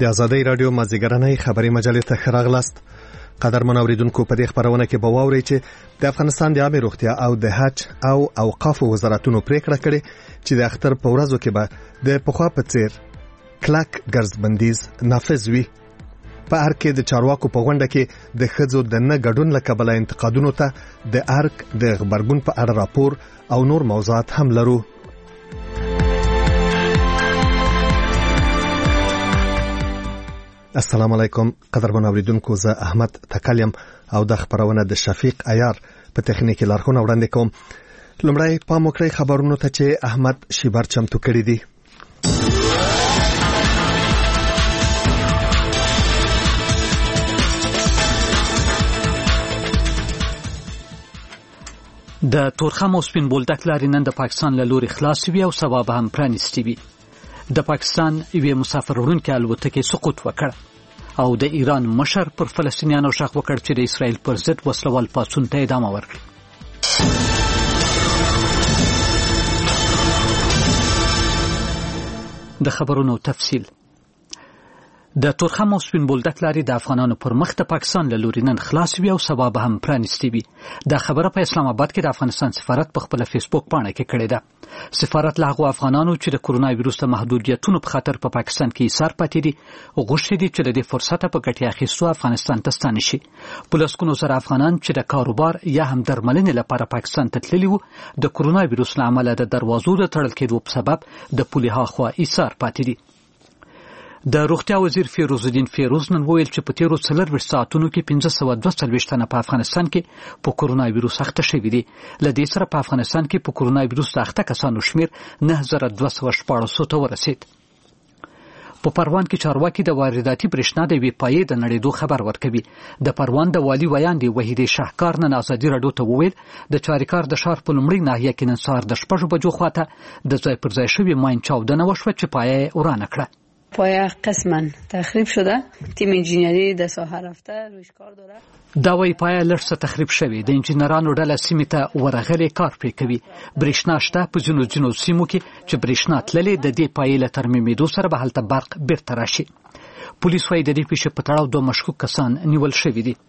آزادۍ رادیو مازیګرنۍ خبري مجلې ته ښه راغلاست. قدرمن اوریدونکو، په دې خبرونه کې به واورئ چې د افغانستان د عامه روغتیا او د حج او اوقاف وزارتونو پریکړه کړې چې د اختر په ورځو کې به د پخوا په څیر کلک ګرځبندیز نافذ وي. په هر کې د چارواکو په غونډه کې د ښځو د نه ګډون له کبله انتقادونو ته د ارګ د غبرګون په اړه راپور او نور موضوعات هم لرو. السلام علیکم قدرمن اوریدونکو، زه احمد تکلیم او د خبرونه د شفیق عیار په تخنیکی لارښوونه وړاندې کوم. لومړی پام وکړئ خبرونو ته چې احمد شیبر چمتو کړی دی. د تورخم او سپین بولدک لارې نن د پاکستان له لوري خلاص وي او سبا به هم پرانیستي وي. د پاکستان یوې مسافر وړونکې الوتکې سقوط وکړ او د ایران مشر پر فلسطینیانو شخ وکړ چې د اسرائیل پر ضد وسلوال پاڅون ته ادامه ورکړي. د خبرونو تفصیل. د تورخم او سپین بولدک لارې د افغانانو پر مخ د پاکستان له لوري نن خلاص وي او سبا به هم پرانیستي وي. دا خبره په اسلام آباد کې د افغانستان سفارت په خپل فیسبوک پاڼه کې کړې ده. سفارت له هغو افغانانو چې د کورونا وایروس د محدودیتونو په خاطر په پاکستان کې ایثار پاتې دي غوښتي دي چې د دې فرصت په ګټه اخیستو افغانستان ته ستانه شي. په لسګونو زره افغانان چې د کاروبار یا هم درملنې لپاره پاکستان ته تللي وو د کورونا وایروس له امله د دروازو د تړل کېدو په سبب د پولې هاخوا ایثار پاتې دي. د روغتیا وزیر فیروز الدین فیروز نن وویل چې په تیرو 24 ساعتونو کې 1542 تنه په افغانستان کې په کورونا وایروس اخته شوي دي. له دې سره په افغانستان کې په کورونا وایروس اخته کسانو شمیر 9214 ته ورسید. په پروان کې چارواکي د وارداتي برېښنا د وی پای د نړیدو خبر ورکوي. د پروان د والی ویاندې وحیدې شاهکار نن ازادي رادیو ته وویل د چاریکار د ښار په لومړۍ ناحیه کې نن سهار د 6 بجو خواته د ځای پر ځای شوی ماین چاودنه وشوه چې پای ورانه کړه. پایه قسما تخریب شده. تیم انجینری د ساحه رفته روش کار داره. دا وی پایه لږ څه تخریب شوی. د انجینرانو ډله سیمې ته ورغلې کار پرې کوي. برېښنا شته په ځینو سیمو کې چې برېښنا تللې د دې پایې له ترمیمېدو سره به هلته برق بیرته راشي. پولیس وايي د دې پیښې په تړاو 2 مشکوک کسان نیول شوي دي.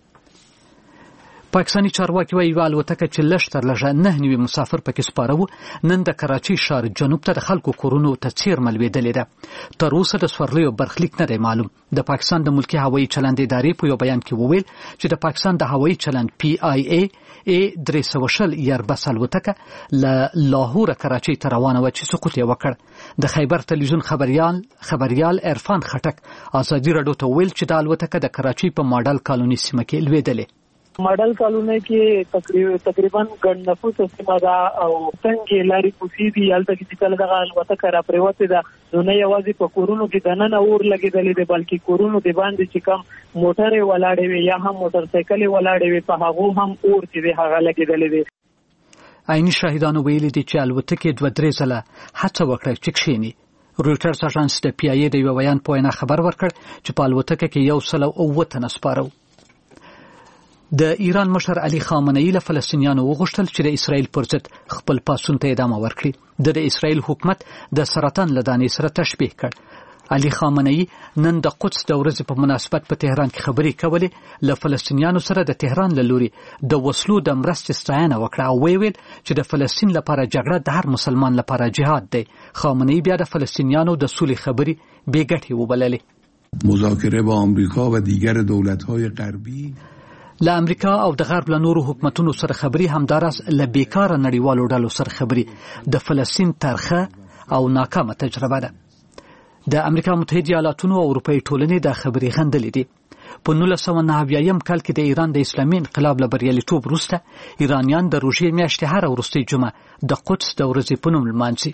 پاکستاني چارواکي وايي الوتکه چې لږ تر لږه 9 نوي مسافر پکې سپاره وو نن د کراچۍ ښار جنوب ته د خلکو کورونو ته څیرمه لوېدلې ده. تر اوسه د سورلیو برخلیک نه دی معلوم. د پاکستان د ملکي هوایي چلند ادارې په یو بیان کې وویل چې د پاکستان د هوایي چلند PIA A320 ایربس الوتکه له لاهور کراچۍ ته روانه و چې سقوط یې وکړ. د خیبر تلویزیون خبريال عرفان خټک ازادي رادیو ته ویل چې د الوتکه د کراچۍ په ماډل کالونی سیمه کې لوېدلې. ماډل کالونی کې تقریبا ګڼ نفوس سیمه ده او څنګه لاري کوسي دي هلته چې کله دغه الوتکه را پریوته ده نو نه یوازې په کورونو کې دننه اور لګېدلې ده بلکې کورونو د باندې چې کم موټرې ولاړې وي یا هم موټر سایکلې ولاړې وي په هغه هم اور چې ده هغه لګېدلې ده. عیني شاهدانو ویلي دي چې الوتکه 2-3 ځله هڅه وکړه چې کښینی. رویټرز اژانس د PIA د یو بیان په وینا خبر ورکړ چې په الوتکه کې 109 تنه سپاره. د ایران مشر علي خامنه‌ای له فلسطینیانو وغوښتل چې د اسرائیل پر ضد خپل پاڅون ته ادامه ورکړي. د اسرائیل حکومت د سرطان له دانې سره تشبیه کړ. علي خامنه‌ای نن د قدس د ورځې په مناسبت په تهران کې خبرې کولې. له فلسطینیانو سره د تهران له لوري د وسلو د مرستې ستاینه وکړه او ویل چې د فلسطین لپاره جګړه د هر مسلمان لپاره جهاد دی. خامنه‌ای بیا د فلسطینیانو د سولې خبرې بې ګټې وبللې. مذاکره با آمریکا و دیگر دولت‌های غربی له امریکا او د غرب له نورو حکومتونو سره خبري همدارس له بیکاره نړیوالو ډلو سره خبري د فلسطین ترخه او ناکامه تجربه ده. د امریکا متحده ایالاتونو او اروپאי ټولنې د خبري غندلې دي. په 1990 کال کې د ایران د اسلامي انقلاب له بریالیتوب وروسته ایرانیان د روژې میاشتې هر وروستۍ جمعه د قدس د ورځې په نوم لمانځي.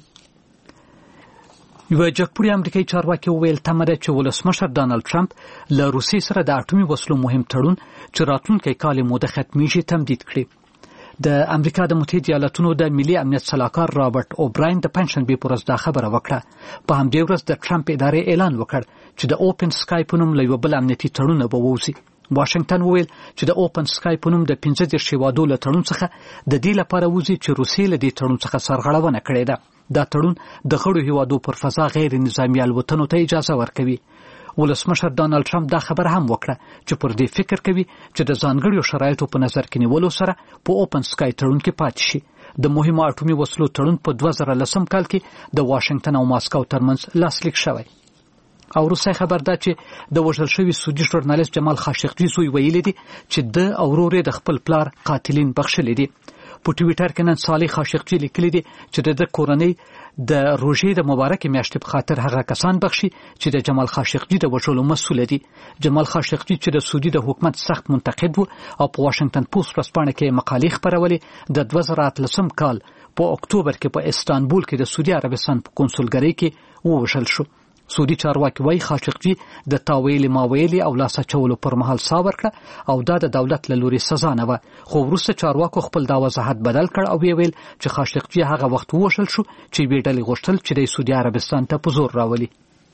یو جګپوړی امریکایي چارواکي وویل تمه ده چې ولسمشر ډانلډ ټرمپ له روسیې سره د اټومي وسلو مهم تړون چې راتلونکی کال موده ختمیږي تمدید کړي. د امریکا د متحده ایالاتونو د ملي امنیت سلاکار رابرټ اوبراین د پنځشنبې په ورځ دا خبره وکړه. په همدې ورځ د ټرمپ ادارې اعلان وکړ چې د اوپن سکای په نوم له یو بل امنیتي تړون به ووځي. واشنگټن وویل چې د اوپن سکای په نوم د 15 هیوادو له تړون څخه د دې لپاره وځي چې روسیې له دې تړون څخه سرغړونه کړې ده. دا تړون د غړو هیوادو پر فضا غیر نظامی الوتنو ته اجازه ورکوي. ولسمشر ډانلډ ټرمپ دا خبره هم وکړه چې پر دې فکر کوي چې د ځانګړو شرایطو په نظر کې نیولو سره په اوپن سکای تړون کې پاتې شي. د مهمو اټومي وسلو تړون په 2010 کال کې د واشنگټن او ماسکو ترمنځ لاسلیک شوی. او روسي خبر دا چې د وژل شوي سعودي ژورنالیست جمال خاشقجي زوی ویلي دي چې د او ورور د خپل پلار قاتلین بخښلي دي. په ټویټر کې نن صالح خاشقجي لیکلي دي چې د کورنۍ د روژې د مبارک میاشتې په خاطر هغه کسان بخشي چې د جمال خاشقجي د وژلو مسؤل دي. جمال خاشقجي چې د سعودي د حکومت سخت منتقد وو او په واشنگټن پوسټ ورځپاڼه کې مقالې خپرولې، د 2013 کال په اکتوبر کې په استانبول کې د سعودي عربستان په کنسولګرۍ کې ووژل شو. سعودي چارواکي وايي خاشقجي د تاویل ماویل او لاس اچولو پر مهال سا ورکړه او دا د دولت له لوري سزا نه و. خو وروسته چارواکو خپل دا وضاحت بدل کړ او ویل چې خاشقجي هغه وخت ووژل شو چې ویډلې غوښتل چې د سعودي عربستان ته په زور راولي.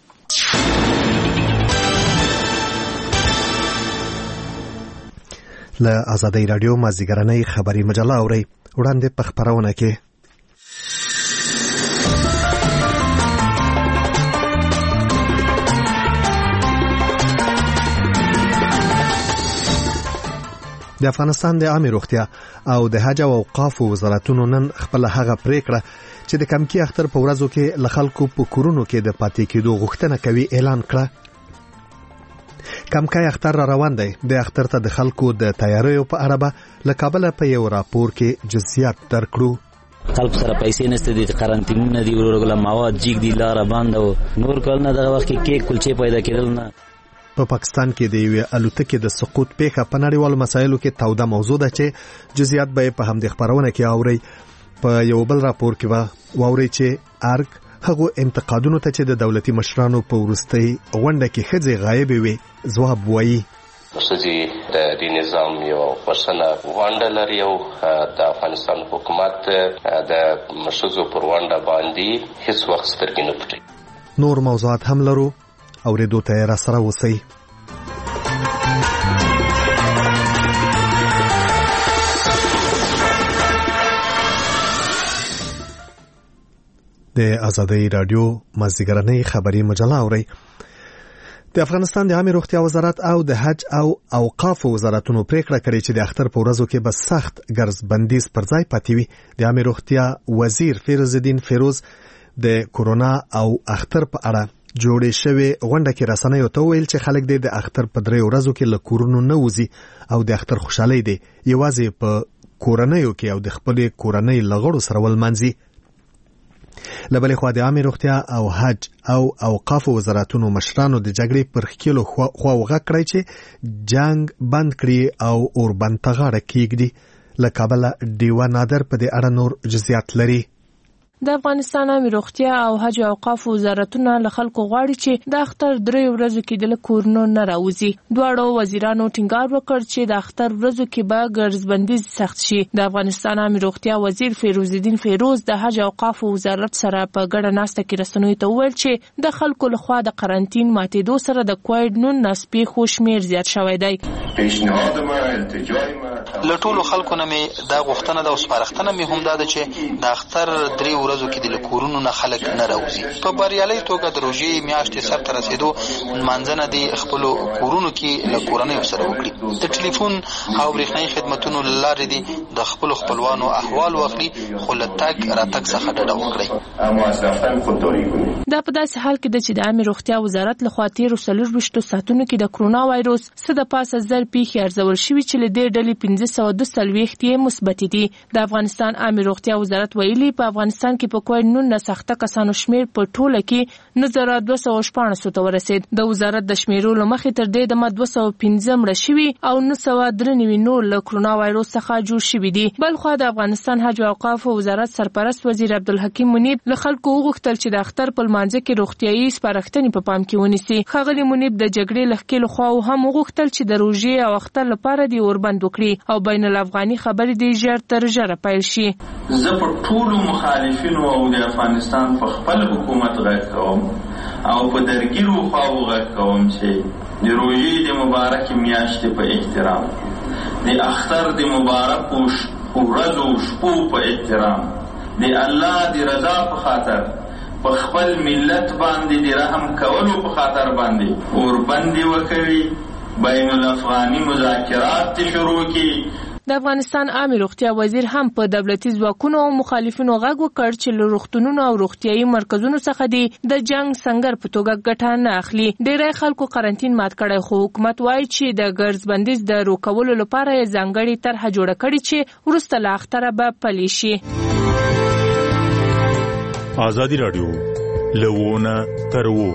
له آزادۍ رادیو مازدیګرنۍ خبري مجله اوري وړاندې په خبرونه کې د افغانستان د عامه روغتیا او د حج او اوقاف وزارتونو نن خپل هغه پریکړه چې د کمکی اختر په ورځو کې ل خلکو په کورونو کې د پاتې کېدو غوښتنه کوي اعلان کړه. کمکی اختر را روان دی. د اختر ته د خلکو د تیاریو په اړه به له کابل په یو راپور کې جزئیات درکړو. خلک سره پیسې نشته دي، قرنطینونه دي، ورغله مواد جګ دي، لار بند او نور کولنه دغه وخت کې کیک کلچې پیدا کېدل نه. په پاکستان کې د یوې الوتکې د سقوط پیښه په نړیوالو مسایلو کې توده موضوع ده چې جزئیات به په همدې خبرونه کې اوري. په یو بل راپور کې به واوري چې ارګ هغه انتقادونو ته چې د دولتي مشرانو په ورستۍ غونډه کې خځې غایب وي ځواب وایي. سږي د دې نظام یو پرسنه وانډه لري او د افغانستان حکومت د مشرزو پر وانډه باندې هیڅ وخت سترګې نه پټي. نور موضوعات هم لرو اوریدو ته را سره اوسئ. د آزادۍ رادیو مازدیګرنۍ خبري مجله اوري. د افغانستان د عامه روغتیا وزارت او د حج او اوقاف وزارتونو پریکړه کړې چې د اختر په ورځو کې به سخت ګرځ بندیز پر ځای پاتې وي. د عامه روغتیا وزیر فیروز الدین فیروز د کورونا او اختر په اړه جوړې شوې غونډه کې رسنیو ته ویل چې خلک د اختر په 3 ورځو کې له کورونو نه وځي او د اختر خوشحالي دي یوازې په کورنیو کې او د خپل کورنۍ لغړو سره ولمنځي. لبلې خو د عامه روغتیا او حج او اوقاف وزارتونو مشرانو د جګړې پر خکیلو خواوغه کړی چې جنگ بند کړي او اوربند تغاړه کیږي. له کابل دیوا نادر په دې اړه نور جزئیات لري. د افغانستان عامه روغتیا او حج او اوقاف وزارتونه له خلکو غواړي چې د اختر 3 ورځو کې د کورونو نه راوځي. دواړو وزیرانو ټینګار وکړ چې د اختر ورځو کې به ګرځبندیز سخت شي. د افغانستان عامه روغتیا وزیر فیروز الدین فیروز د حج او اوقاف وزارت سره په ګډه ناسته کې رسنیو ته وویل چې د خلکو لخوا د قرنټین ماتېدو سره د کووډ-19 پیښو شمیر زیات شوی دی. له ټولو خلکو نه مې دا غوښتنه ده او سپارښتنه مې هم ده چې د اختر 3 ورځو کې د کورونو نه خلک نه راوځي. په بریالۍ توګه د روژې میاشتې سر ته رسېدو منځنه د خپل کورونو کې له کورنیو سره وکړي. د ټلیفون او برېښنایي خدمتونو له لارې دي د خپل خپلوانو احوال واخلي، خو له تګ راتګ څخه ډډه وکړي. دا په داسې حال کې ده چې د عامه روغتیا وزارت لخوا تېرو 24 ساعتونو کې د کرونا وایروس څخه د پاسه 1000 پیښې ارزول شوي چې له دې ډلې 1542 یې مثبت دي. د افغانستان عامه روغتیا وزارت ویلي په افغانستان کې په کووډ-19 سخته کسانو شمیر په ټوله کې 9214 ته ورسید. د وزارت د شمیرولو مخې تر دې د 215 مړه شوي او 993 نور له کرونا وایروس څخه جوړ شوي دي. بل خو د افغانستان حج او اوقاف وزارت سرپرست وزیر عبدالحکیم منیب له خلکو وغوښتل چې د اختر په لمانځه کې روغتیايي سپارښتنې په پام کې ونیسي. ښاغلي منیب د جګړې له ښکېلو خواو هم وغوښتل چې د روژې او اختر لپاره د اوربند وکړي او بین الافغاني خبرې د ژر تر ژره پیل شي. زه په ټولو مخالفینو او د افغانستان په خپل حکومت غږ کوم او په درګیرو خواو غږ کوم چې د روژې د مبارک میاشتې په احترام، د اختر د مبارک ورځو شپو په احترام، د الله د رضا په خاطر په خپل ملت باندې د رحم کولو په خاطر باندې اوربندي وکوي، بین الافغاني مذاکرات شروع کړي. د افغانستان عامه روغتیا وزیر هم په دولتي ځواکونو او مخالفینو غږ وکړ چې له روغتونونو او روغتیايي مرکزونو څخه د جنگ سنگر په توګه ګټه نه اخلي. ډېری خلکو قرنټین مات کړی، خو حکومت وایي چې د ګرځ بندیز د روکولو لپاره یې ځانګړې طرحه جوړه کړې چې وروسته له اختره به پلي شي. ازادي راډیو لوونه ترو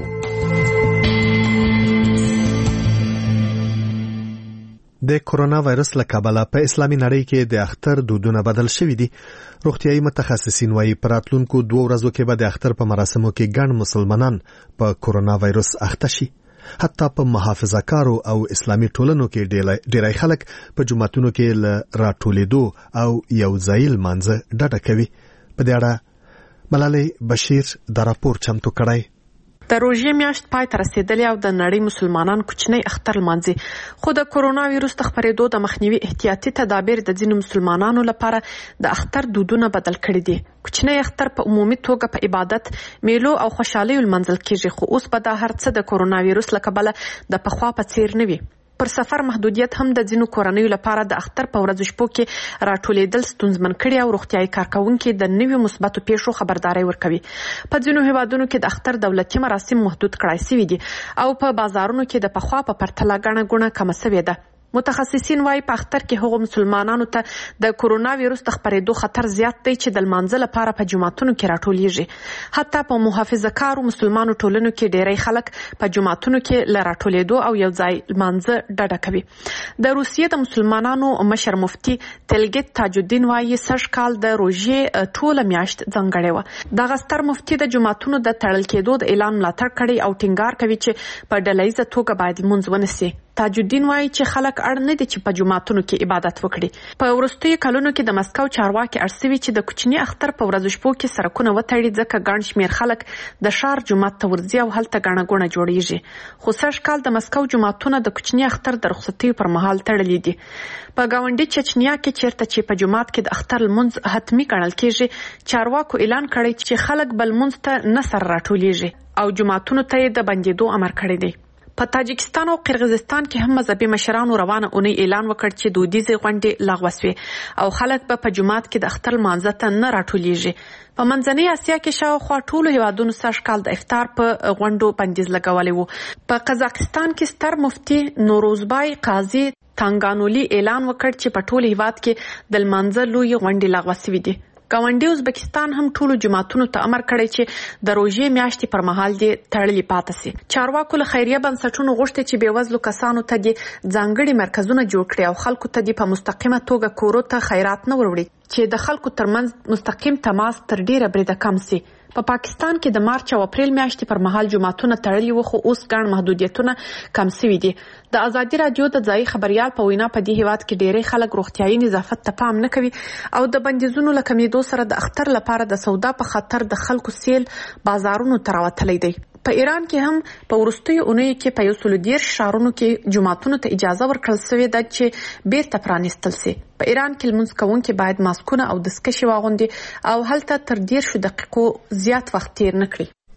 د کورونا وایرس له کبله په اسلامي نړۍ کې د اختر دودونه بدل شوي دي. روغتیايي متخصصین وايي په راتلونکو 2 ورځو کې به د اختر په مراسمو کې ګڼ مسلمانان په کورونا وایرس اخته شي. حتی په محافظه‌کارو او اسلامي ټولنو کې ډېری خلک په جمعتونو کې له راټولېدو او یو ځای لمانځه ډډه کوي. په دې اړه ملالۍ بشیر د راپور چمتو کړی. د روژې میاشت پای ته رسیدلې او د نړۍ مسلمانان کوچنی اختر لمانځي، خو د کورونا وایرس د خپرېدو د مخنیوي احتیاطي تدابیر د ځینو مسلمانانو لپاره د اختر دودونه بدل کړي دي. کوچنی اختر په عمومي توګه په عبادت، میلو او خوشحالۍ لمانځل کیږي، خو اوس به دا هر څه د کورونا وایرس له کبله د پخوا په څیر نه وي. پر سفر محدودیت هم د ځینو کورنیو لپاره د اختر په ورځو شپو کې راټولېدل ستونزمن کړي او روغتیايي کارکوونکي د نویو مثبتو پیښو خبرداري ورکوي. په ځینو هیوادونو کې د اختر دولتي مراسم محدود کړای شوي دي او په بازارونو کې د پخوا په پرتله ګڼه ګوڼه کمه شوې ده. متخصصین وايي په اختر کې هغو مسلمانانو ته د کورونا وایرس د خپرېدو خطر زیات دی چې د لمانځه لپاره په جمعتونو کې راټولېږي. حتی په محافظه‌کارو مسلمانو ټولنو کې ډېری خلک په جمعتونو کې له راټولېدو او یو ځای لمانځه ډډه کوي. د روسیې د مسلمانانو مشر مفتي تلګیت تاج الدین وايي سږ کال د روژې ټوله میاشت ځانګړې وه. دغه ستر مفتي د جمعتونو د تړل کېدو د اعلان ملاتړ کړی او ټینګار کوي چې په ډلهییزه توګه باید لمونځ ونسي. تاج الدین وايي چې خلک اړ نه دي چې په جمعتونو کې عبادت وکړي. په وروستیو کلونو کې د مسکو چارواکي اړ شوي چې د کوچني اختر په ورځو شپو کې سړکونه وتړي، ځکه ګڼ شمېر خلک د ښار جومات ته ورځي او هلته ګڼه ګوڼه جوړیږي. خو سږ کال د مسکو جوماتونه د کوچني اختر د رخصتیو پر مهال تړلي دي. په ګاونډي چچنیا کې چیرته چې په جومات کې د اختر لمونځ حتمي ګڼل کېږي، چارواکو اعلان کړی چې خلک به لمونځ ته نه سره راټولېږي او جوماتونو ته یې د بندېدو امر کړی دی. په تاجکستان او قرغیزستان کې هم مذهبي مشرانو روانه اونۍ اعلان وکړ چې دودیزې غونډې لغوه شوې او خلک به په جومات کې د اختر لمانځه ته نه راټولېږي. په منځنۍ اسیا کې شاوخوا ټولو هیوادونو سږ کال د افطار په غونډو بندیز لګولی و. په قزاقستان کې ستر مفتي نوروزبای قاضي تانګانولي اعلان وکړ چې په ټول هیواد کې د لمانځه لویې غونډې لغوه شوې دي. ګاونډي ازبکستان هم ټولو جماعتونو ته امر کړی چې د روژې میاشتې پر مهال دې تړلې پاتې شي. چارواکو له خیریه بنسټونو غوښتي چې بېوزلو کسانو ته دې ځانګړي مرکزونه جوړ کړي او خلکو ته دې په مستقیمه توګه کورو ته خیرات نه وروړي چې د خلکو ترمنځ مستقیم تماس تر ډیره بریده کم شي. په پاکستان کې د مارچ او اپریل میاشتې پر مهال جماعتونه تړلي وو، خو اوس ګڼ محدودیتونه کم شوي دي. د ازادي رادیو د ځایي خبريال په وینا په دې هیواد کې ډېری خلک روغتیايي نظافت ته پام نه کوي او د بندیزونو له کمیدو سره د اختر لپاره د سودا په خاطر د خلکو سیل بازارونو ته راوتلی دی. په ایران کې هم په وروستیو اونیو کې په 130 ښارونو کې جماعتونو ته اجازه ورکړل شوې ده چې بیرته پرانیستل شي. په ایران کې لمونځ کوونکي باید ماسکونه او دستکشې واغوندي او هلته تر 10 دقیقو زیات وخت تیر نه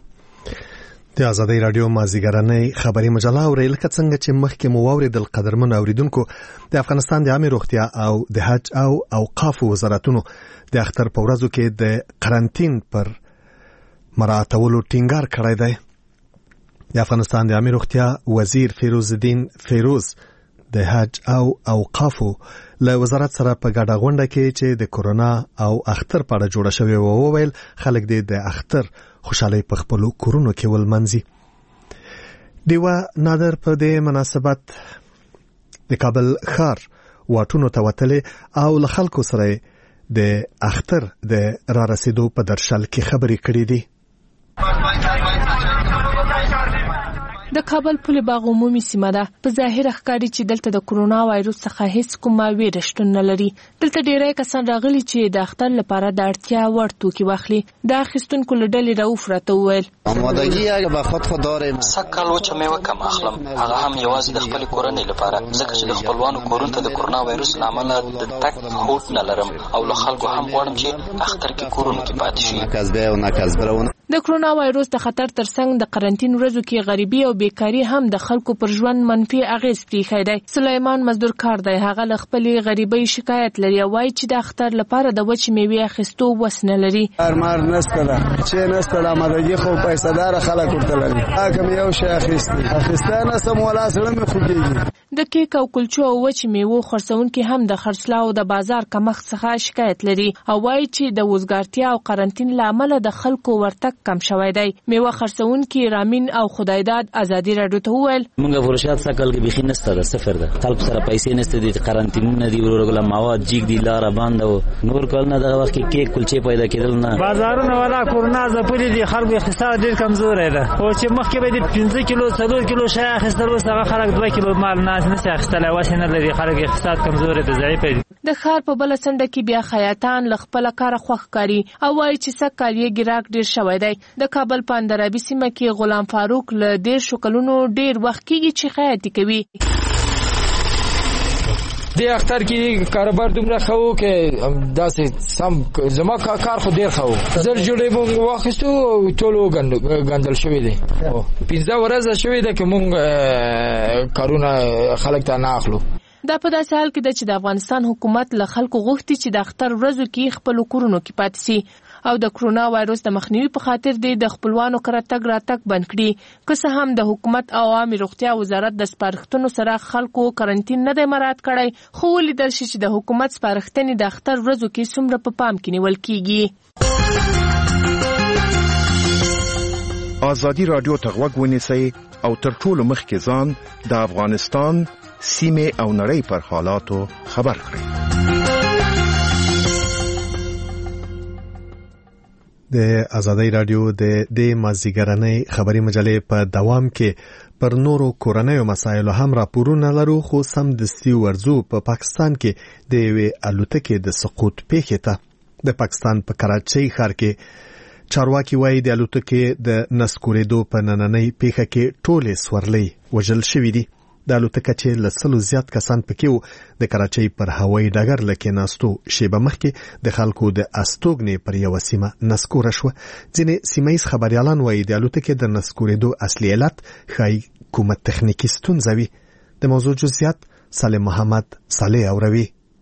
کړي. د ازادي رادیو مازیګرنۍ خبري مجله اوري لکه څنګه چې مخکې مو واوریدل قدرمن اوریدونکو د افغانستان د عامه روغتیا او د حج او اوقاف وزارتونو د اختر په ورځو کې د قرنټین پر مراعاتولو ټینګار کړی دی. د افغانستان د عامه روغتیا وزیر فیروز الدین فیروز د حج او اوقافو له وزارت سره په ګډه غونډه کې چې د کورونا او اختر په اړه جوړه شوې و وویل خلک د اختر خوشحالي په خپلو کورونو کې ولمنځي. دیوه نادر په دې مناسبت د کابل ښار واټونو ته وتلې او له خلکو سره د اختر د را رسیدو په درشل کې خبرې کړې دي. د کابل پل باغ عمومي سیمه ده. په ظاهر ښکاري چې دلته د کورونا وایرس څخه هیڅ کومه ویره شتون نه لري. دلته ډیری کسان راغلي چې د اختر لپاره د اړتیا وړ توکي واخلي. د اخیستونکو له ډلې راوفرته وویل آمادگی اگه به خود داریم سکل وچه میوه کم اخلم، هغه هم یوازې د خپل کورنۍ لپاره، ځکه چې د خپلوانو کورونو ته د کورونا وایرس له امله د تګ هوډ نه لرم او له خلکو هم غواړم چې اختر کې کورونو کې پاتې شي. د د کرونا وایروس د خطر ترڅنګ د قرنټین ورځو کې غریبي او بیکاری هم د خلکو پر ژوند منفي اغیز پرېښی دی. سلیمان مزدور کار دی. هغه له خپلې غریبۍ شکایت لري او وایي چې د اختر لپاره د وچې میوې اخیستو وس نه لري. مار نسته ده چې نسته ده آمادګي خو پیسه دار خلک ورته لري. کوم یو شی اخیسته سم ولا سره مې خوږیږي. د کیک او کلچو او وچې میوو خرڅونکي هم د خرڅلاو د بازار کمښت څخه شکایت لري او وایي چې د وزګارتیا او قرنټین له امله د خلکو ورتګ کم شوی دی. میوه خرڅونکي رامین او خدایداد ازادي راډیو ته وویل موږ فروشات سکل کې بيخي نسته ده، صفر ده. خلک سره پیسې نسته دي، قرنټینونه دي، ورغله مواد جیګ دي، لار باندې او نور کولنه دغه وخت کې کیک کلچې پیدا کېدل نه. بازارونه ولا کورنا زپلي دي، خلکو اقتصاد ډیر کمزور دی او چې مخکې به دي 15 کیلو 4 کیلو شای اخیستل، اوس هغه خلک 2 کیلو مال نه اخیستل، واسه نه لري. خلک اقتصاد کمزور دی، ضعیف دي. د ښار په بل څنډه کې بیا خیاطان له خپل کار خوښ کاری او وایي چې سکه یې ګراک ډیر شوی دی. د کابل په اندرابي سیمه کې غلام فاروق له 10 کلونو ډیر وخت کېږي چې خیاطي کوي. د اختر کې کاروبار دومره خو کې داسې سم زما کار خو ډیر خو زر جوړې مونږ واخیستو ټولو غندل شوی دی. 15 ورځې شوی دی چې مونږ کارونه خلک ته نه اخلو. دا په داسې حال کې ده چې د افغانستان حکومت له خلکو غوښتي چې د اختر ورځو کې خپل کورونو کې پاتې سي او د کرونا وایروس د مخنیوي په خاطر د خپلوانو کره تګ راتګ بند کړي. که څه هم د حکومت او عامه روغتیا وزارت د سپارښتنو سره خلکو قرنټین نه دی مراعات کړی، خو ولیدل شي چې د حکومت سپارښتنې د اختر ورځو کې څومره په پام کې نیول کیږي. ازادي رادیو ته غوږ ونیسئ او تر ټولو مخکې ځان د افغانستان سیمه او نړۍ پر حالاتو خبر کړئ. د ازادي رادیو د مازیګرنۍ خبري مجلې په دوام کې پر نورو کورنیو مسایلو هم راپورونه لرو، خو سمدستي ورځو په پاکستان کې د یوې الوتکې د سقوط پیښې ته د پاکستان په کراچۍ ښار کې چارواکي وایي د الوتکې د نسکورېدو په نننۍ پیښه کې ټولې سورلۍ وژل شوي دي. د الوتکه چې له 100 زیات کسان پکې وو د کراچۍ پر هوایي ډګر لکه ناستو شیبه مخکې د خلکو د استوګنې پر یو سیمه نسکوره شو. ځینې سیمایي خبريالان وایي د الوتکې د نسکورېدو اصلي علت ښایي کومه تخنیکی ستونزه وي. د موضوع جزئیات سالم محمد صالح اوروي.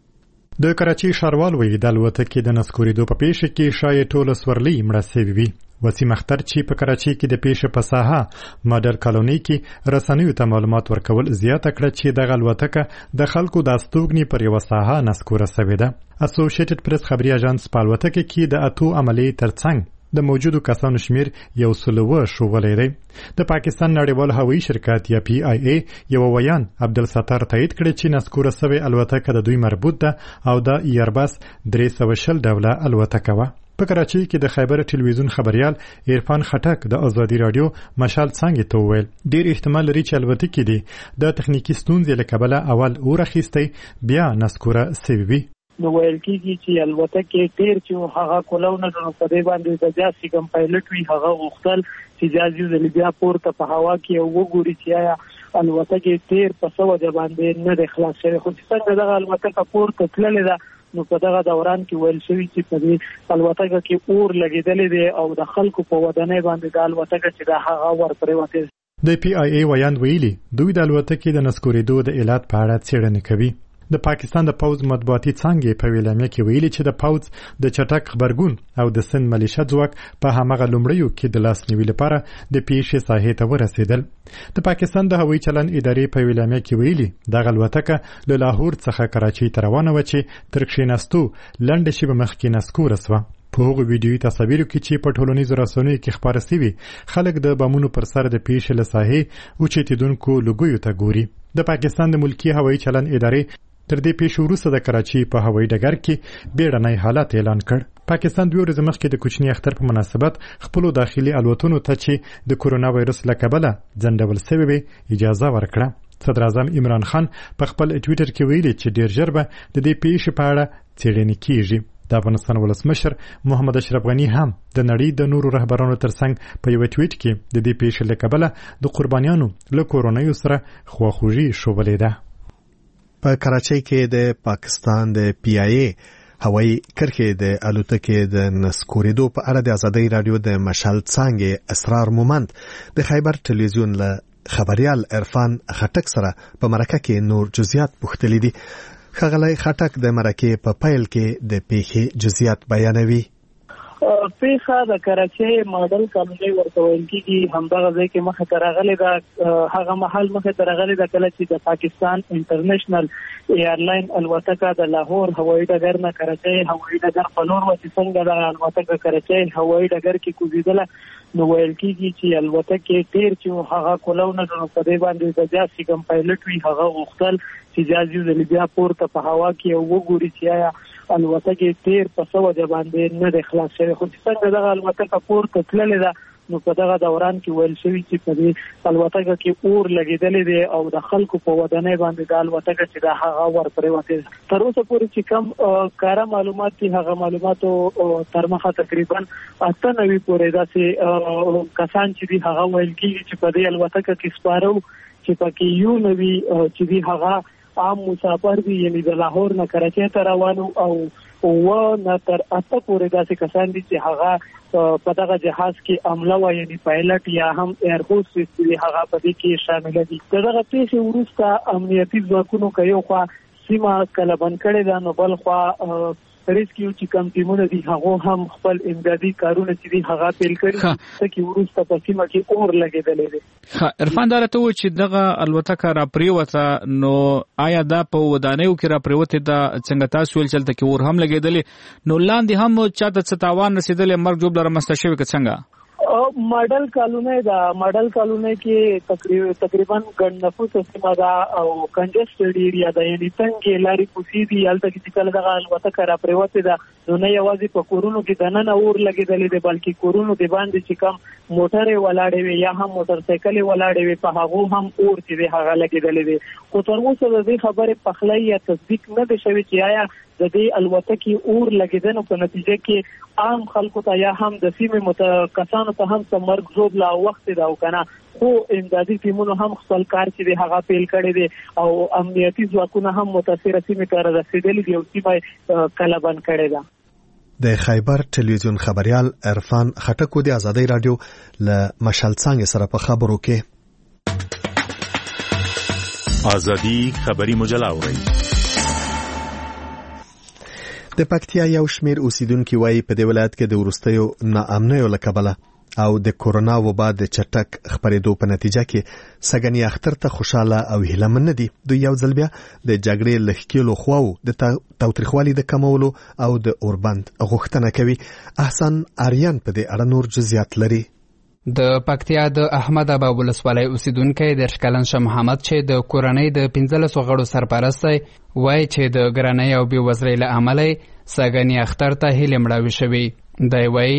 د کراچۍ ښاروال وایي د الوتکې د نسکورېدو په پیښه کې شاید ټول سورلۍ مړه شوي وي. وسیم اختر چې په کراچۍ کې د پیښې په ساحه ماډل کالونی کې رسنیو ته معلومات ورکول زیاته کړه چې د الوتکه د خلکو د استوګنې پر یو ساحه نسکوره شوې ده. اسوسییټډ پریس خبري اژانس په الوتکه کې د اتو عملیې ترڅنګ د موجودو کسانو شمیر 100 شولی دی. د پاکستان نړیوال هوایي شرکت یا PIA یو ویان عبدالستار تایید کړی چې نسکوره شوې الوتکه د دوی مربوط ده او د ایرباس 320 ډوله الوتکه وه. په کراچۍ کې د خیبر ټلویزیون خبريال عرفان خټک د ازادي رادیو مشال څنګه ته ویل ډیر احتمال لري چې الوتکې دي د تخنیکی ستونزې له کبله اول اورخیستي بیا نسکوره سوي. نو ویل کېږي چې الوتکې ډیر چې هغه کولونه نو په دې باندې د جاسي کم پایلټ وی هغه غوښتل چې جاسي د لیبیا پورته په هوا کې وګوري چې آیا الوتکې ډیر په سو د باندې نه د خلاص شوی، خو چې څنګه د الوتکې پورته تللې ده نو په دغه دوران کې ویل شوی چې په دې الوتکه کې اور لګیدلې دی او د خلکو په ودانۍ باندې د الوتکه چې د هغه ور پرېوته. د PIA ویان ویلي دوی د الوتکې د نسکورېدو د علت په اړه څېړنه کوي. د پاکستان د پوز مطبوعاتي څانګې په ویلامه کې ویلي چې د پوز د چټک خبرګون او د سن ملیشه ځواک په همغه لومړیو کې د لاس نیولو لپاره د پیښې ساحې ته ورسېدل. د پاکستان د هوایي چلن ادارې په ویلامه کې ویلي د الوتکه له لاهور څخه کراچۍ ته روانه و چې تر کښېناستو لنډه شیبه مخکې نسکوره شوه. په هغو ویډیوي تصاویرو کې چې په ټولنیزو رسنیو کې خپاره شوي خلک د بمونو پر سر د پیښې له ساحې اوچتېدونکو لوګیو ته ګوري. د پاکستان د ملکی هوایي چلن ادارې تر دې پیښې وروسته د کراچۍ په هوایي ډګر کې بیړنی حالت اعلان کړ. پاکستان 2 ورځې مخکې د کوچني اختر په مناسبت خپل داخلي الوتنو ته چې د کورونا وایرس له کبله ځنډول شوی وي اجازه ورکړه. صدر اعظم عمران خان په خپل ټویټر کې ویلي چې ډیر ژر به د دې پیښې په اړه څېړنې کیږي. د افغانستان ولسمشر محمد اشرف غنی هم د نړۍ د نورو رهبرانو ترڅنګ په یو ټویټ کې د دې پیښې له کبله د قربانیانو له کورونایو سره خواخوږي ښودلې ده. په کراچۍ کې د پاکستان د PIA هوایي کرښې د الوتکې د نسکورېدو په اړه د ازادۍ رادیو د مشال څانګې اسرار مومند د خیبر ټلویزیون له خبریال عرفان خټک سره په مرکه کې نور جزئیات پوښتلي دي. ښاغلی خټک د مرکې په پیل کې د پیښې جزئیات بیانوي. پیښه د کراچۍ ماډل کالونۍ ورته ویل کېږي، همدغه ځای کې مخې ته راغلې ده. هغه مهال مخې ته راغلې ده کله چې د پاکستان انټرنیشنل ایرلاین الوتکه د لاهور هوایي ډګر نه کراچۍ هوایي ډګر په لور وه، چې څنګه د الوتکه کراچۍ هوایي ډګر کې کوزېدله، نو ویل کېږي چې الوتکې تیر چې هغه کولو نه نو په دې باندې د جاز چې کوم پایلټ وي هغه غوښتل چې جاز یو ځل بیا پورته په هوا کې وګوري چې آیا الوتکې تیر په څه وجه باندې نه دی خلاص شوی. خو چې څنګه دغه الوتکه پورته تللې ده نو په دغه دوران کې ویل شوي چې په دې الوتکه کې اور لګېدلی دی او د خلکو په ودانۍ باندې د الوتکه چې دا هغه ورپرېوتې ده. تر اوسه پورې چې کم کاره معلومات دي هغه معلوماتو تر مخه تقریبا 98 پورې داسې کسان چې دي هغه ویل کېږي چې په دې الوتکه کې سپاره چې پکې یو نوي چې دي هغه عام مسافر دي، یعنی د لاهور نه کراچۍ ته روانو او نه تر 8 پورې داسې کسان دي چې هغه په دغه جهاز کې عمله وه، یعنی پایلټ یا هم ایر هوسټس دي هغه په دې کې شامل دي. دغه پیښې وروسته امنیتي ځواکونو که یو خوا سیمه کله بند کړې ده نو بل خوا ریسکیو چې کوم ټیمونه دي هغه هم خپل امدادي کارونه چې دي هغه پیل کړي چې وروسته په سیمه کې اور لګېدلی دی. عرفان دا راته ووایه چې دغه الوتکه را پرېوته نو آیا دا په ودانیو کې را پرېوتې ده؟ څنګه تاسو ویل چې هلته کې اور هم لګېدلی، نو لاندې هم چاته څه تاوان رسېدلی، مرګ ژوبله رامنځته شوې که څنګه؟ ماډل کالونۍ ده، ماډل کالونۍ کې تقریبا ګڼ نفوسه سیمه ده او کنجسټډ ایریا ده، یعنی تنګې لارې کوڅې دي. هلته کې چې کله دغه الوتکه را پرېوتې ده نو نه یوازې په کورونو کې دننه اور لګېدلی دی بلکې کورونو د باندې چې کوم موټرې ولاړې وي یا هم موټرسایکلې ولاړې وي په هغو هم اور چې دی هغه لګېدلی دی. خو تر اوسه د دې خبرې پخلی یا تصدیق نه دی شوی چې آیا د دې الوتکې اور لګېدنو په نتیجه کې عام خلکو ته یا هم د سیمې کسانو ته هم څه مرګ ژوبله وخت ده او که نه، خو امدادي ټیمونو هم خپل کار چې دی هغه پیل کړی دی او امنیتي ځواکونه هم متاثره سیمې ته رسېدلي دي او سیمه کله بند کړې ده. د خیبر ټلویزیون خبریال عرفان خټک د ازادۍ رادیو له مشال څانګې سره په خبرو کې. ازادي خبري مجله اورئ. د پکتیا یو شمیر اوسیدونکو وايي په دې ولایت کې د وروستیو ناامنیو له کبله او د کورونا وبا د چټک خپرېدو په نتیجه کې سګنی اختر ته خوشاله او هیلهمن دي. دوی یو ځل بیا د جګړې لښکېلو خواو د تاوتریخوالي د کمولو او د اوربند غوښتنه کوي. احسن آریان په دې اړه نور جزئیات لري. د پکتیا د احمد ابا ولسوالۍ اوسیدونکی د شکلن شاه محمد چې د کورنۍ د 15 غړو سرپرست وایي چې د ګرانۍ او بېوزلۍ له امله سګنی اختر ته هیلې مړاوې شوي. دی وایي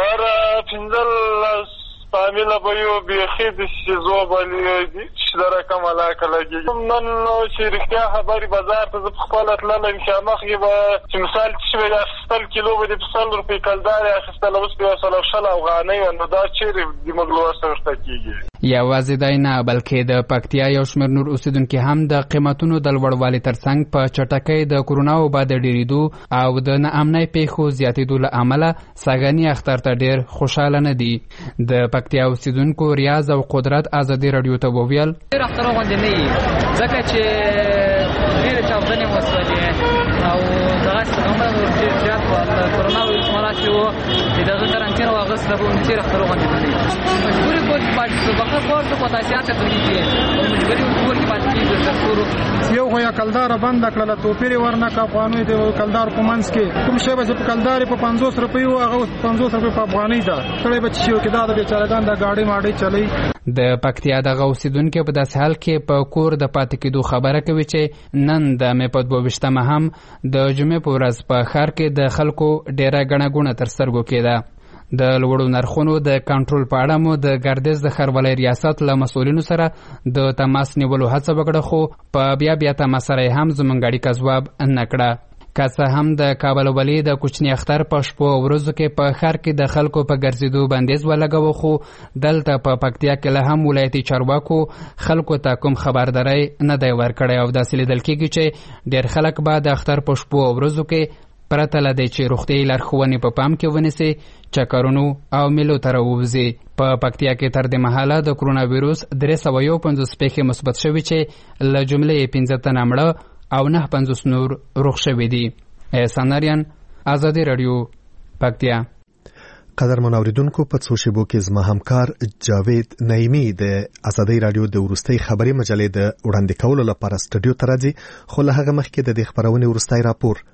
15 فامیله به یو بیخي د شیزو باندې چې د رقم علاقه لګېږي. نن چې رښتیا خبرې بازار ته زه پخپله تللی چې مخکې به چې مثال چې به د اخیستل کیلو به د په 100 روپۍ کلدار یې اخیستل، اوس به 100 افغانۍ وه، نو دا چېرې زموږ له وسه ورته کېږي. یوازې دی نه بلکې د پکتیا یو شمېر نور اوسیدونکي هم د قیمتونو د لوړوالي ترڅنګ په چټکۍ د کورونا وبا د ډېرېدو او د ناامنۍ پیښو زیاتېدو له امله سګنی اختر ته ډېر خوشحاله نه دي. د پکتیا اوسیدونکو ریاض او قدرت ازادي رادیو ته وویل ډېر اختر غوندې نه وي ځکه چې ډېرې چاودنې وسولې او دغسې غمونه ډېر زیات وه. د کورونا ویروس مرض چې و چې د هغه قرنطین او هغه سبب ډېر اختر غوندې نه وي. مجبورې کور کې پاتې شو بخښه کور ته پتاسیات ته تولیږي او مجبورې کور کې پاتې کېږي تر څو یو خو یا کلداره بنده کړله توپیر یې ورنکړه افغانۍ د کلدار په منځ کې کوم شی به چې په کلدار یې په 50 روپۍ وو هغه اوس 50 روپۍ په افغانۍ ده. سړی به چې شي چې دا د بیچارهګان د ګاډۍ ماډۍ چلی. د پکتیا دغه اوسیدونکي په داسې حال کې په کور د پاتې کېدو خبره کوي چې نن د مې په 22مه هم د جمعې په ورځ په ښار کې د خلکو ډېره ګڼه ګوڼه تر سترګو کېده. د لوړو نرخونو د کنټرول په اړه مو د ګردیز د ښاروالۍ ریاست له مسؤلینو سره د تماس نیولو هڅه وکړه، خو په بیا تماس سره هم زموږ اړیکه ځواب نه کړه. که څه هم د کابل ولي د کوچني اختر په شپو او ورځو کې په ښار کې د خلکو په ګرځېدو بندیز ولګاوه، خو دلته په پکتیا کې له هم ولایتي چارواکو خلکو ته کوم خبرداری نه دی ورکړی او داسې لیدل کېږي چې ډېر خلک به د اختر په شپو او ورځو کې پرته له دې چې روغتیایي لارښوونې په پام کې ونیسي چکرونو او میلو ته راووځي. په پکتیا کې تر دې مهاله د کرونا ویروس 351 پیښې مثبت شوي چې له جملې 15 تنه مړه او 950 نور روغ شوي دي. احسان اریان، آزادي رادیو، پکتیا. قدرمن اوریدونکو، په څو شیبو کې زما همکار جاوید نعیمی د آزادي رادیو د ورستۍ خبري مجلې د وړاندې کولو لپاره سټوډیو ته راځي، خو له هغه مخکې د دې خبرونې ورستۍ راپور.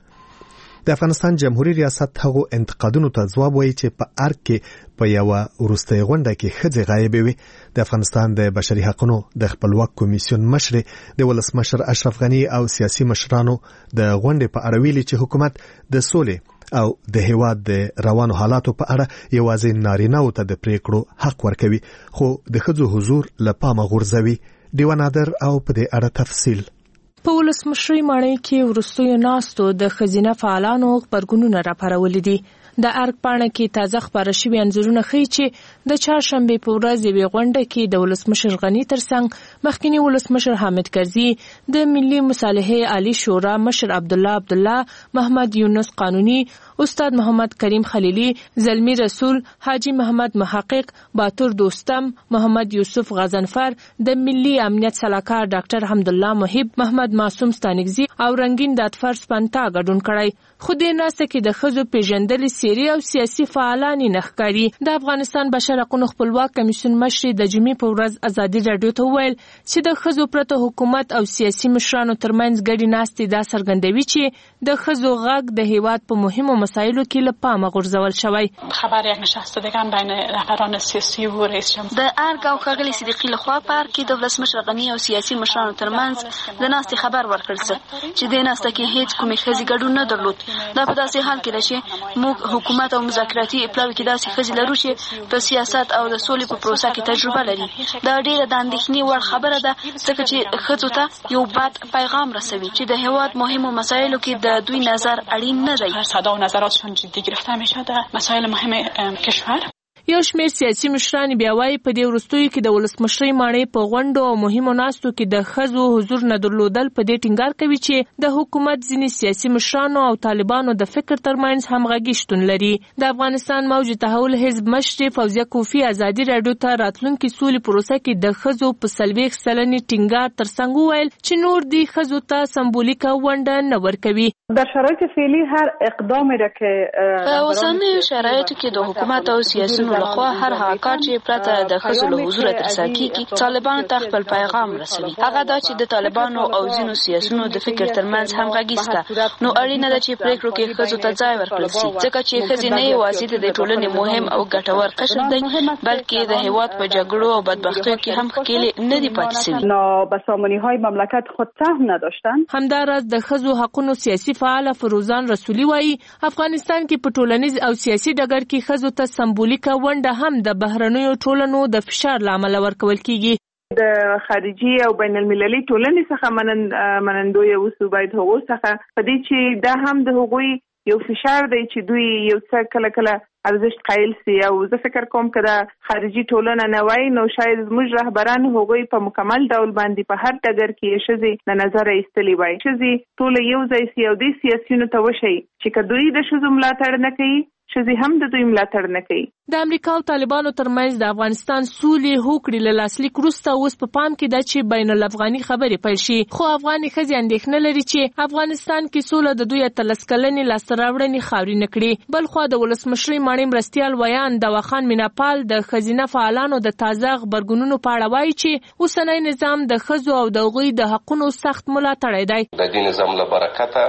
د افغانستان جمهوریت ریاست هغو انتقادونو ته ځواب وایي چې په ارګ کې په یو ورستۍ غونډه کې ښځې غایبې وي. د افغانستان د بشري حقوقو د خپلواک کمیسیون مشر د ولسمشر اشرف غنی او سیاسي مشرانو د غونډې په اړه ویلي چې حکومت د سولې او د هیواد د روانو حالاتو په اړه یوازې نارینه‌و ته د پریکړو حق ورکوي، خو د ښځو حضور له پامه غورځوي. ډیوه نادر او په دې اړه تفصیل. په ولسمشرۍ ماڼۍ کې وروستیو ناستو د ښځینه فعالانو غبرګونونه راپارولي دي. د ارګ پاڼه کې تازه خبره شوي انځورونه ښیي چې د چهارشنبې په ورځ یوې غونډه کې د ولسمشر غني ترڅنګ مخکینی ولسمشر حامد کرزي، د ملي مصالحې عالی شورا مشر عبدالله، محمد یونس قانوني، استاد محمد کریم خلیلی، زلمی رسول، حاجی محمد محقق، باتور دوستم، محمد یوسف غضنفر، د ملي امنیت سلاکار ډاکټر حمدالله محب، محمد معصوم ستانکزي او رنگین دادفر سپنتا ګډون کړی. خو دې ناسته کې د ښځو پیژندلې سیاسي او سیاسي فعالان نه ښکاري. د افغانستان بشر حقوقو خپلواک کمیسیون مشر د جمعې په ورځ آزادي رادیو ته وویل چې د ښځو پرته حکومت او سیاسي مشرانو ترمنځ ګډې ناستې دا څرګندوي چې د ښځو غږ د هیواد په مهمو مسایلو کې له پامه غورځول شوی. خبر یک نشست دیگر بین رهبران سیاسی و رئیس جمهور د ارګ او ښاغلي صدیقي لخوا په ارګ کې د ولسمشر غني او سیاسي مشرانو ترمنځ د ناستې خبر ورکړل چې د ناسته کې هیڅ کومې ښځې ګډون نه درلود. دا په داسې حال کې ده چې موږ حکومت او مذاکراتي پلاوي کې داسې ښځې لرو چې په سیاست او د سولې په پروسه کې تجربه لري. دا ډیره د اندېښنې وړ خبره ده، ځکه چې ښځو ته یو بد پیغام رسوي چې د هیواد مهمو مسایلو کې د دوی نظر اړین نه دی. صدا و نظراتشون جدی گرفته میشه در مسائل مهم کشور. یو شمېر سیاسي مشران بیا وایي په دې وروستیو کې د ولسمشرۍ ماڼۍ په غونډو او مهمو ناستو کې د ښځو حضور نه درلودل په دې ټینګار کوي چې د حکومت ځینې سیاسي مشرانو او طالبانو د فکر ترمنځ همغږي شتون لري. د افغانستان موج تحول حزب مشر فوزیه کوفی آزادي رادیو ته راتلونکي سولې پروسه کې د ښځو په 40% ټینګار ترڅنګ وویل چې نور دی ښځو ته سمبولیکه ونډه نه ورکوي. در شرایط فعلی هر اقدامی را که په اوسنیو شرایطو کې د حکومت او سیاسيونو لخوا هر هغه کار چې پرته د ښځو له حضور ترسره کیږي طالبانو ته خپل پیغام رسوي. هغه دا چې د طالبانو او ځینو سیاسيونو د فکر ترمنځ همغږي شته. نو اړینه ده چې پریکړو کې ښځو ته ځای ورکړل شي، ځکه چې ښځې نه یوازې د ټولنې مهم او ګټور قشر دی، بلکې د هیواد په جګړو او بدبختیو کې هم ښکېلې نه دي پاتې شوي. نابسامانی‌های مملکت خود سهم نداشتن. همداراز د ښځو حقوقو سیاسي فعال فروزان رسولي وایي افغانستان کې په ټولنیز او سیاسي ډګر کې ښځو ته سمبولیکه ونډه هم د بهرنیو ټولنو د فشار لامل ورکول کیږي. د خارجي او بین المللي ټولنې څخه منندوی اوسو باید هغو څخه په دې چې دا هم د هغوی یو فشار دی چې دوی یو څه کله کله ارزښت قایل سي. او زه فکر کوم که دا خارجي ټولنه نه وای نو شاید زموږ رهبران هغوی په مکمل ډول باندې په هر ډګر کې ښځې له نظره ایستلي وای. ښځې ټوله یو ځای سي او دې سیاسیونو ته وشي چې که دوی د ښځو ملاتړ نه کوي ښځې هم د دوی ملاتړ نه کوي. د امریکا او طالبانو ترمنځ د افغانستان سولې هوکړې له لاسلیک وروسته اوس په پام کې ده چې بین الافغاني خبرې پیل شي. خو افغاني ښځې اندېښنه لري چې افغانستان کې سوله د دوی 13 کلنې لاسته راوړنې خاورې نه کړي. بل خوا د ولسمشرۍ ماڼۍ مرستیال ویان دواخان میناپال د ښځینه فعالانو د تازه غبرګونونو په اړه وایي چې اوسنی نظام د ښځو او د هغوی د حقونو سخت ملاتړی دی. د دې نظام له برکته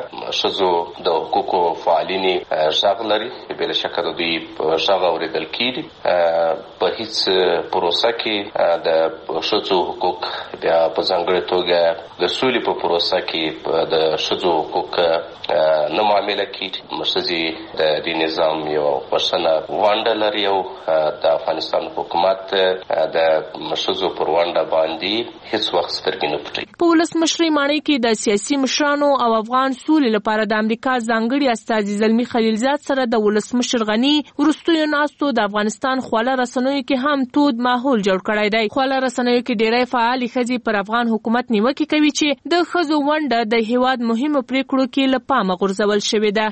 ښځو د حقوقو فعالینې غږ لري، بل شکه د دوی غږ اورېدل کیږي. په هیڅ پروسه کې د ښځو حقوق بیا په ځانګړې توګه د سولې په پروسه کې د ښځو حقوق نه معامله کیږي. ښځې د دې نظام یو پرسنه ونډه لري او د افغانستان حکومت د ښځو پر ونډه باندې هیڅ وخت سترګې نه پټوي. په ولسمشرۍ ماڼۍ کې د سیاسي مشرانو او افغان سولې لپاره د امریکا ځانګړي استازي زلمی خلیلزاد سره د ولسمشر غني وروستیو ناستو د افغانستان خواله رسنیو کې هم تود ماحول جوړ کړی دی. خواله رسنیو کې ډېری فعالې ښځې پر افغان حکومت نیوکې کوي چې د ښځو ونډه د هیواد مهمو پریکړو کې له پامه غورځول شوې ده.